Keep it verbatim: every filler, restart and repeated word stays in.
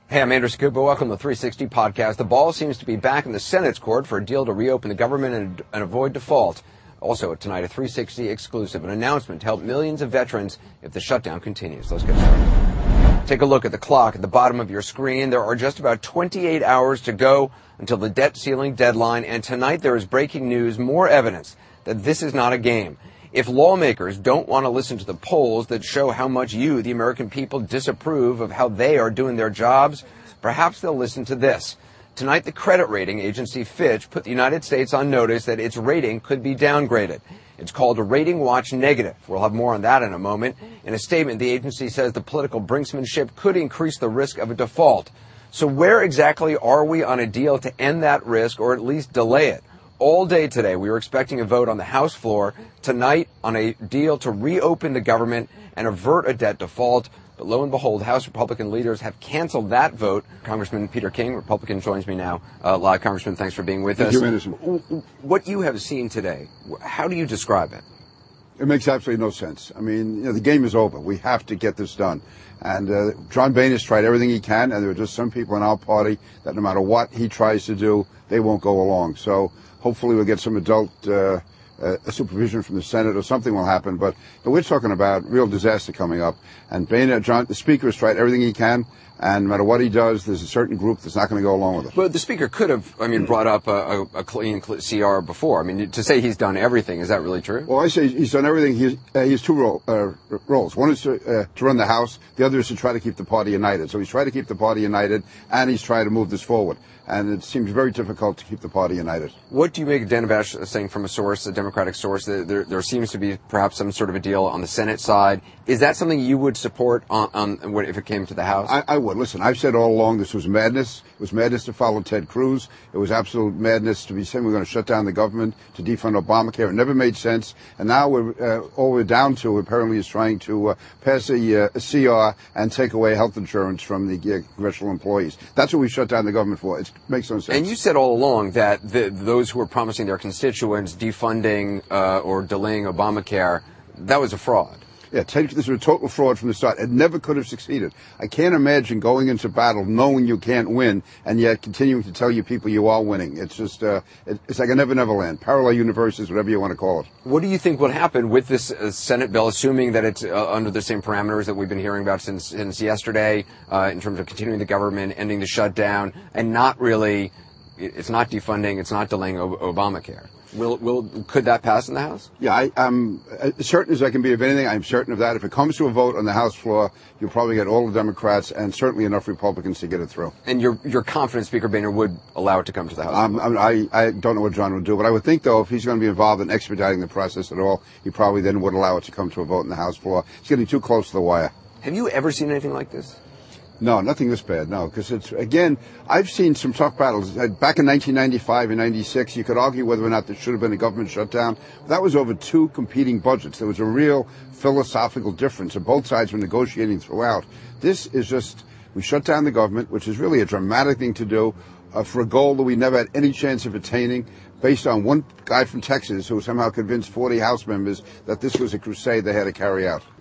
Hey, I'm Andrew Scuba. Welcome to the three sixty podcast. The ball seems to be back in the Senate's court for a deal to reopen the government and, and avoid default. Also tonight, a three sixty exclusive, an announcement to help millions of veterans if the shutdown continues. Let's get started. Take a look at the clock at the bottom of your screen. There are just about twenty-eight hours to go until the debt ceiling deadline, and tonight there is breaking news, more evidence that this is not a game. If lawmakers don't want to listen to the polls that show how much you, the American people, disapprove of how they are doing their jobs, perhaps they'll listen to this. Tonight, the credit rating agency Fitch put the United States on notice that its rating could be downgraded. It's called a Rating Watch Negative. We'll have more on that in a moment. In a statement, the agency says the political brinksmanship could increase the risk of a default. So where exactly are we on a deal to end that risk or at least delay it? All day today, we were expecting a vote on the House floor tonight on a deal to reopen the government and avert a debt default. But lo and behold, House Republican leaders have canceled that vote. Congressman Peter King, Republican, joins me now. Uh, live, Congressman, thanks for being with Thank us. You, Anderson. What you have seen today, how do you describe it? It makes absolutely no sense. I mean, you know, the game is over. We have to get this done. And uh, John Boehner has tried everything he can, and there are just some people in our party that no matter what he tries to do, they won't go along. So hopefully we'll get some adult uh, uh, supervision from the Senate or something will happen. But, but we're talking about real disaster coming up. And Boehner, John, the Speaker has tried everything he can. And no matter what he does, there's a certain group that's not going to go along with it. But the Speaker could have, I mean, brought up a, a, a clean C R before. I mean, to say he's done everything, is that really true? Well, I say he's done everything. He's, uh, he has two role, uh, roles. One is to, uh, to run the House. The other is to try to keep the party united. So he's tried to keep the party united, and he's trying to move this forward. And it seems very difficult to keep the party united. What do you make of Dan Bash saying from a source, a Democratic source, that there, there seems to be perhaps some sort of a deal on the Senate side? Is that something you would support on, on if it came to the House? I, I would. Listen, I've said all along this was madness. It was madness to follow Ted Cruz. It was absolute madness to be saying we're going to shut down the government, to defund Obamacare. It never made sense. And now we're uh, all we're down to apparently is trying to uh, pass a, uh, a C R and take away health insurance from the uh, congressional employees. That's what we shut down the government for. It makes no sense. And you said all along that the, those who were promising their constituents defunding uh, or delaying Obamacare, that was a fraud. Yeah, Ted, this was a total fraud from the start. It never could have succeeded. I can't imagine going into battle knowing you can't win and yet continuing to tell you people you are winning. It's just, uh, it, it's like a never, never land. Parallel universes, whatever you want to call it. What do you think will happen with this uh, Senate bill, assuming that it's uh, under the same parameters that we've been hearing about since, since yesterday, uh, in terms of continuing the government, ending the shutdown, and not really, it's not defunding, it's not delaying o- Obamacare? Will, will, could that pass in the House? Yeah, I, I'm as certain as I can be of anything. I'm certain of that. If it comes to a vote on the House floor, you'll probably get all the Democrats and certainly enough Republicans to get it through. And you're, you're confident Speaker Boehner would allow it to come to the House? Um, I, I don't know what John would do, but I would think, though, if he's going to be involved in expediting the process at all, he probably then would allow it to come to a vote in the House floor. It's getting too close to the wire. Have you ever seen anything like this? No, nothing this bad, no, because it's, again, I've seen some tough battles. Back in nineteen ninety-five and ninety-six, you could argue whether or not there should have been a government shutdown. That was over two competing budgets. There was a real philosophical difference, and both sides were negotiating throughout. This is just, we shut down the government, which is really a dramatic thing to do, uh, for a goal that we never had any chance of attaining, based on one guy from Texas who somehow convinced forty House members that this was a crusade they had to carry out.